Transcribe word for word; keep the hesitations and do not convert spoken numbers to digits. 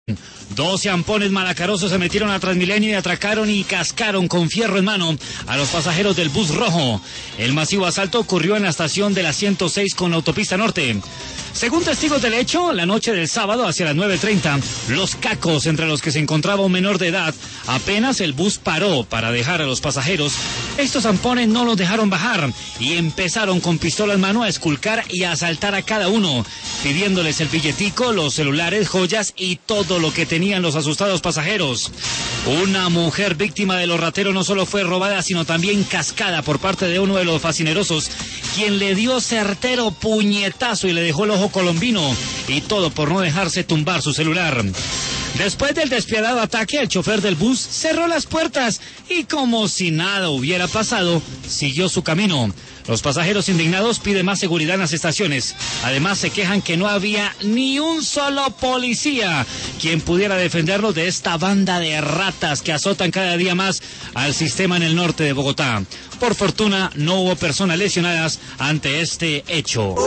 Doce ampones malacarosos se metieron a Transmilenio y atracaron y cascaron con fierro en mano a los pasajeros del bus rojo. El masivo asalto ocurrió en la estación de la ciento seis con la autopista norte. Según testigos del hecho, la noche del sábado hacia las nueve treinta, los cacos, entre los que se encontraba un menor de edad, apenas el bus paró para dejar a los pasajeros, estos ampones no los dejaron bajar y empezaron con pistola en mano a esculcar y a asaltar a cada uno, pidiéndoles el billetico, los celulares, joyas y todo lo que tenían los asustados pasajeros. Una mujer víctima de los rateros no solo fue robada, sino también cascada por parte de uno de los fascinerosos, quien le dio certero puñetazo y le dejó el ojo colombino, y todo por no dejarse tumbar su celular. Después del despiadado ataque, el chofer del bus cerró las puertas y, como si nada hubiera pasado, siguió su camino. Los pasajeros indignados piden más seguridad en las estaciones. Además, se quejan que no había ni un solo policía quien pudiera defenderlos de esta banda de ratas que azotan cada día más al sistema en el norte de Bogotá. Por fortuna, no hubo personas lesionadas ante este hecho.